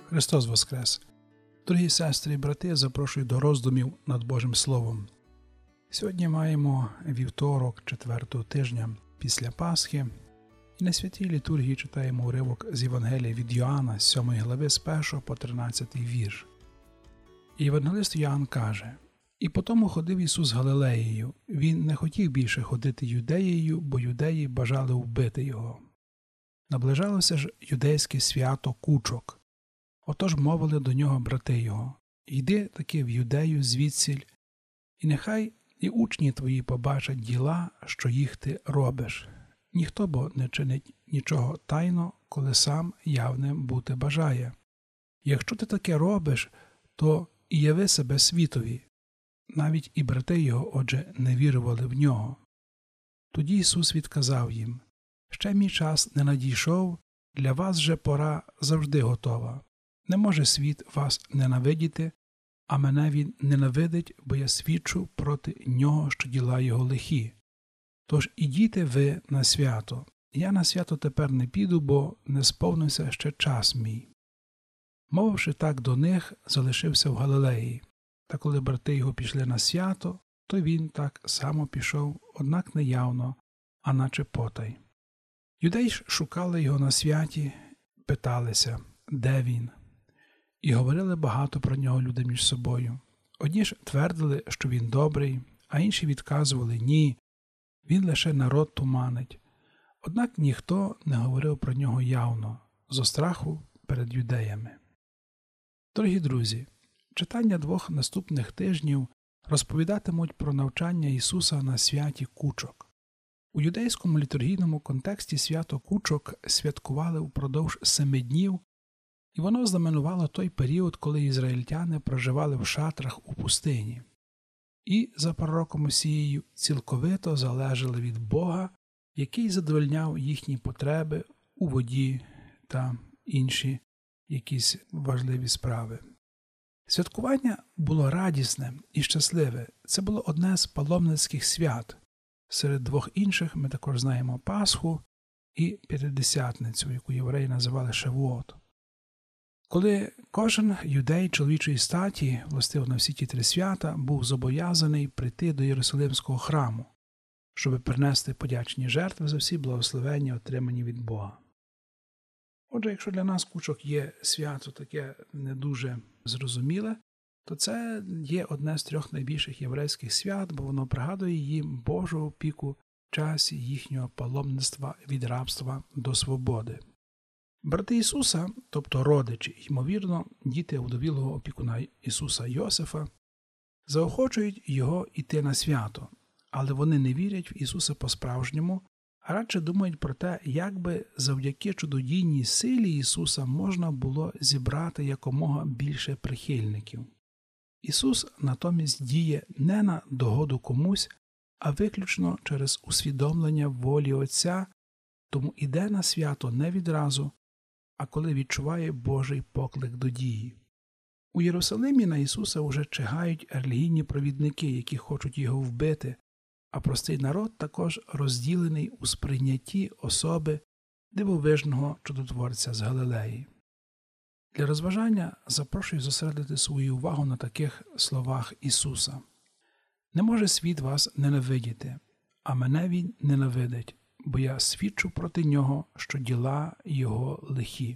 Христос Воскрес! Дорогі сестри і брати, запрошую до роздумів над Божим Словом. Сьогодні маємо вівторок 4-го тижня після Пасхи, і на святій літургії читаємо уривок з Євангелія від Йоанна, 7 глави, з 1 по 13 вірш. І євангелист Йоанн каже: «І потому ходив Ісус Галилеєю, Він не хотів більше ходити Юдеєю, бо юдеї бажали вбити Його. Наближалося ж юдейське свято Кучок. Отож мовили до нього брати його: «Йди таки в Юдею звідсіль, і нехай і учні твої побачать діла, що їх ти робиш. Ніхто бо не чинить нічого тайно, коли сам явним бути бажає. Якщо ти таке робиш, то і яви себе світові». Навіть і брати його, отже, не вірували в нього. Тоді Ісус відказав їм: «Ще мій час не надійшов, для вас же пора завжди готова. Не може світ вас ненавидіти, а мене він ненавидить, бо я свідчу проти нього, що діла його лихі. Тож ідітте ви на свято. Я на свято тепер не піду, бо не сповнився ще час мій». Мовивши так до них, залишився в Галилеї. Та коли брати його пішли на свято, то він так само пішов, однак не явно, а наче потай. Юдеї ж шукали його на святі, питалися, де він. І говорили багато про нього люди між собою. Одні ж твердили, що він добрий, а інші відказували: «Ні, він лише народ туманить». Однак ніхто не говорив про нього явно, зо страху перед юдеями. Дорогі друзі, читання двох наступних тижнів розповідатимуть про навчання Ісуса на святі Кучок. У юдейському літургійному контексті свято Кучок святкували впродовж 7 днів, і воно знаменувало той період, коли ізраїльтяни проживали в шатрах у пустині. І, за пророком Осією, цілковито залежали від Бога, який задовольняв їхні потреби у воді та інші якісь важливі справи. Святкування було радісне і щасливе. Це було одне з паломницьких свят. Серед двох інших ми також знаємо Пасху і П'ятидесятницю, яку євреї називали Шавуот. Коли кожен юдей чоловічої статі, властиво на всі ті 3 свята, був зобов'язаний прийти до Єрусалимського храму, щоб принести подячні жертви за всі благословення, отримані від Бога. Отже, якщо для нас Кучок є свято таке не дуже зрозуміле, то це є одне з 3 найбільших єврейських свят, бо воно пригадує їм Божу опіку в часі їхнього паломництва від рабства до свободи. Брати Ісуса, тобто родичі, ймовірно, діти удовілого опікуна Ісуса Йосифа, заохочують його йти на свято, але вони не вірять в Ісуса по-справжньому, а радше думають про те, як би завдяки чудодійній силі Ісуса можна було зібрати якомога більше прихильників. Ісус натомість діє не на догоду комусь, а виключно через усвідомлення волі Отця, тому іде на свято не відразу, а коли відчуває Божий поклик до дії. У Єрусалимі на Ісуса уже чигають релігійні провідники, які хочуть його вбити, а простий народ також розділений у сприйнятті особи дивовижного чудотворця з Галилеї. Для розважання запрошую зосередити свою увагу на таких словах Ісуса. «Не може світ вас ненавидіти, а мене він ненавидить, бо я свідчу проти нього, що діла його лихі».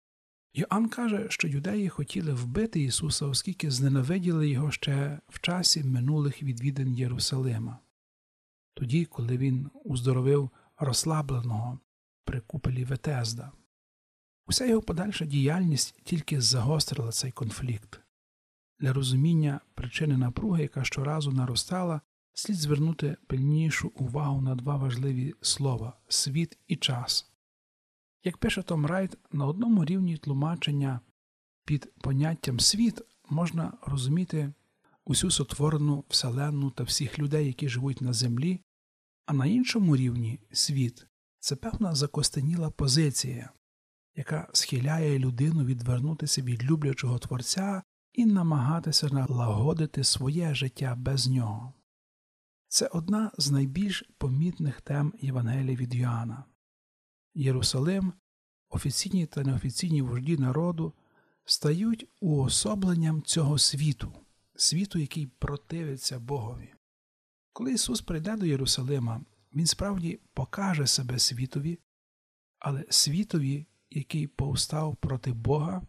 Йоанн каже, що юдеї хотіли вбити Ісуса, оскільки зненавиділи його ще в часі минулих відвідин Єрусалима. Тоді, коли він уздоровив розслабленого при куполі Ветезда. Уся його подальша діяльність тільки загострила цей конфлікт. Для розуміння причини напруги, яка щоразу наростала, слід звернути пильнішу увагу на 2 важливі слова – світ і час. Як пише Том Райт, на одному рівні тлумачення під поняттям «світ» можна розуміти усю сотворену вселенну та всіх людей, які живуть на землі, а на іншому рівні світ – це певна закостеніла позиція, яка схиляє людину відвернутися від люблячого Творця і намагатися налагодити своє життя без нього. Це одна з найбільш помітних тем Євангелія від Йоанна. Єрусалим, офіційні та неофіційні вожді народу стають уособленням цього світу, світу, який противиться Богові. Коли Ісус прийде до Єрусалима, Він справді покаже себе світові, але світові, який повстав проти Бога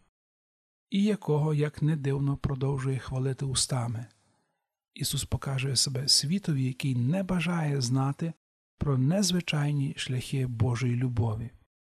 і якого, як не дивно, продовжує хвалити устами. Ісус покаже себе світові, який не бажає знати про незвичайні шляхи Божої любові.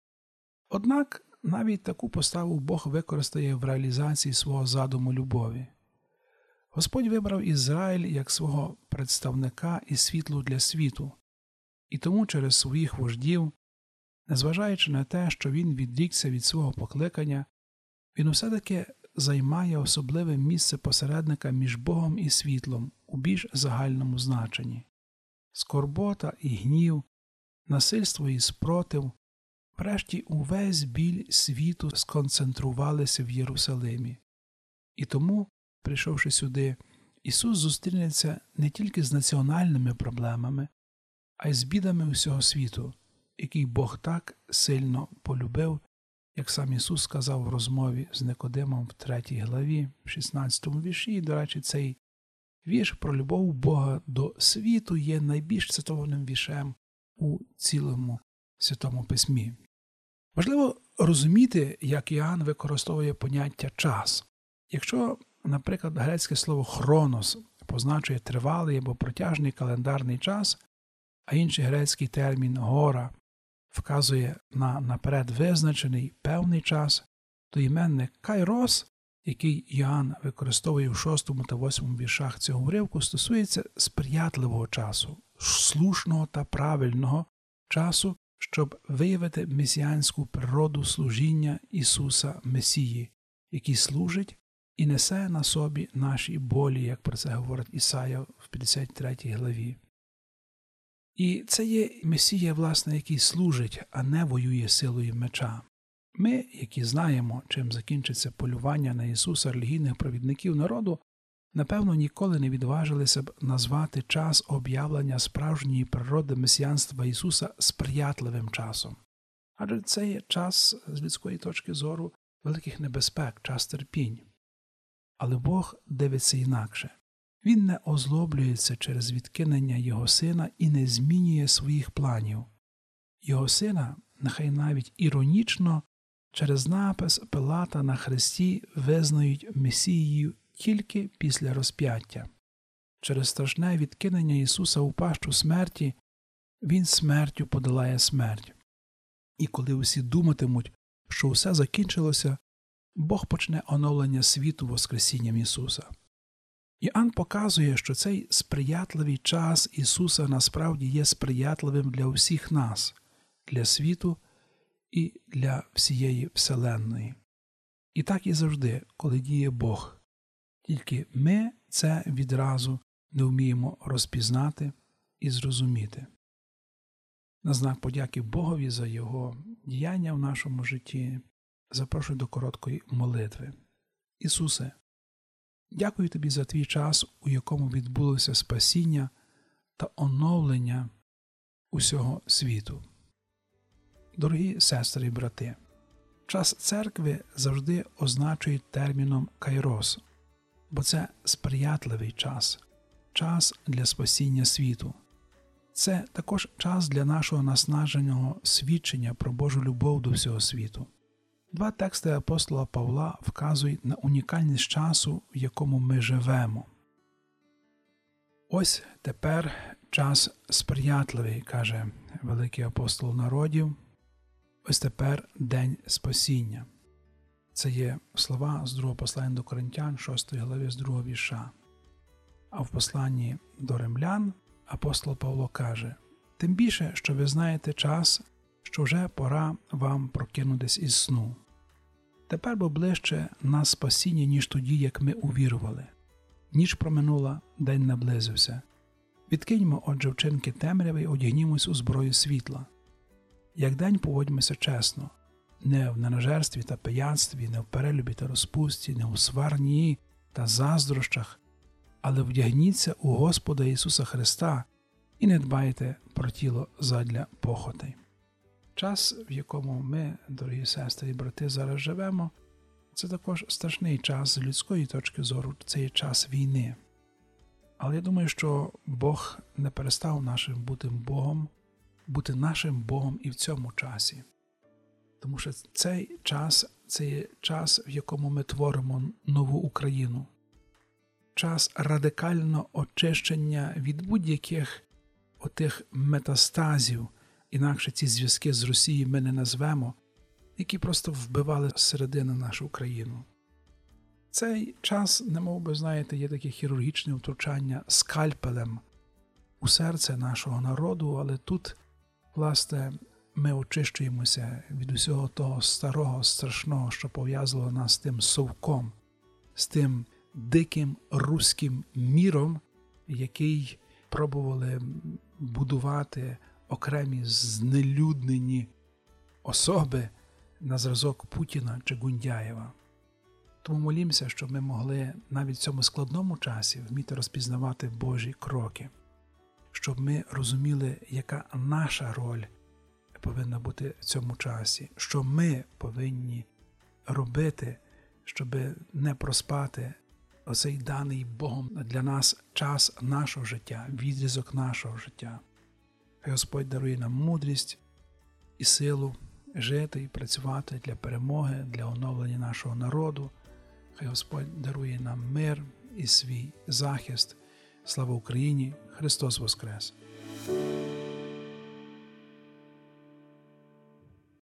Однак навіть таку поставу Бог використає в реалізації свого задуму любові. Господь вибрав Ізраїль як свого представника і світло для світу, і тому через своїх вождів, незважаючи на те, що він відрікся від свого покликання, він усе-таки займає особливе місце посередника між Богом і світлом у більш загальному значенні. Скорбота і гнів, насильство і спротив, врешті увесь біль світу сконцентрувалися в Єрусалимі. І тому, прийшовши сюди, Ісус зустрінеться не тільки з національними проблемами, а й з бідами усього світу, який Бог так сильно полюбив, як сам Ісус сказав в розмові з Никодимом в 3 главі, в 16 вірші. І, до речі, цей вірш про любов Бога до світу є найбільш цитованим віршем у цілому Святому Письмі. Важливо розуміти, як Іоанн використовує поняття «час». Якщо, наприклад, грецьке слово «хронос» позначує тривалий або протяжний календарний час, а інший грецький термін «гора» вказує на наперед визначений певний час, то іменник «кайрос», який Іоанн використовує в 6 та 8 віршах цього уривку, стосується сприятливого часу, слушного та правильного часу, щоб виявити месіанську природу служіння Ісуса Месії, який служить і несе на собі наші болі, як про це говорить Ісая в 53 главі. І це є Месія, власне, який служить, а не воює силою меча. Ми, які знаємо, чим закінчиться полювання на Ісуса релігійних провідників народу, напевно, ніколи не відважилися б назвати час об'явлення справжньої природи месіянства Ісуса сприятливим часом. Адже це є час, з людської точки зору, великих небезпек, час терпінь. Але Бог дивиться інакше. Він не озлоблюється через відкинення Його Сина і не змінює своїх планів. Його Сина, нехай навіть іронічно, через напис Пилата на хресті визнають Месією тільки після розп'яття. Через страшне відкинення Ісуса у пащу смерті, Він смертю подолає смерть. І коли усі думатимуть, що все закінчилося, Бог почне оновлення світу воскресінням Ісуса. Іоанн показує, що цей сприятливий час Ісуса насправді є сприятливим для усіх нас, для світу і для всієї Вселенної. І так і завжди, коли діє Бог. Тільки ми це відразу не вміємо розпізнати і зрозуміти. На знак подяки Богові за Його діяння в нашому житті запрошую до короткої молитви. Ісусе, дякую Тобі за Твій час, у якому відбулося спасіння та оновлення усього світу. Дорогі сестри і брати, час церкви завжди означують терміном «кайрос», бо це сприятливий час, час для спасіння світу. Це також час для нашого наснаженого свідчення про Божу любов до всього світу. Два тексти апостола Павла вказують на унікальність часу, в якому ми живемо. Ось тепер час сприятливий, каже великий апостол народів. Ось тепер день спасіння. Це є слова з другого послання до Коринтян, 6 глави, з 2 вірша. А в посланні до римлян апостол Павло каже: «Тим більше, що ви знаєте час, що вже пора вам прокинутись із сну. Тепер бо ближче нас спасіння, ніж тоді, як ми увірували. Ніч проминула, день наблизився. Відкиньмо, отже, вчинки темряви й одягнімось у зброю світла. Як день поводьмося чесно, не в ненажерстві та пияцтві, не в перелюбі та розпусті, не у сварні та заздрощах, але вдягніться у Господа Ісуса Христа і не дбайте про тіло задля похотей». Час, в якому ми, дорогі сестри і брати, зараз живемо, Це також страшний час з людської точки зору, це є час війни. Але я думаю, що Бог не перестав бути нашим Богом і в цьому часі. Тому що цей час – це є час, в якому ми творимо нову Україну. Час радикального очищення від будь-яких отих метастазів, інакше ці зв'язки з Росією ми не назвемо, які просто вбивали зсередини нашу Україну. Цей час, немов би, знаєте, є таке хірургічне втручання скальпелем у серце нашого народу, але тут, власне, ми очищуємося від усього того старого, страшного, що пов'язувало нас з тим совком, з тим диким руським міром, який пробували будувати окремі знелюднені особи на зразок Путіна чи Гундяєва. Тому молімося, щоб ми могли навіть в цьому складному часі вміти розпізнавати Божі кроки, щоб ми розуміли, яка наша роль повинна бути в цьому часі, що ми повинні робити, щоб не проспати оцей даний Богом для нас час нашого життя, відрізок нашого життя. Хай Господь дарує нам мудрість і силу жити і працювати для перемоги, для оновлення нашого народу. Хай Господь дарує нам мир і свій захист. Слава Україні! Христос Воскрес!